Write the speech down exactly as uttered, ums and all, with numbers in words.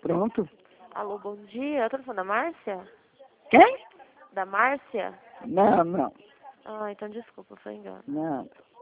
Pronto. Alô, bom dia. É o telefone da Márcia? Quem? Da Márcia? Não, não, Ah, então desculpa, foi engano. não.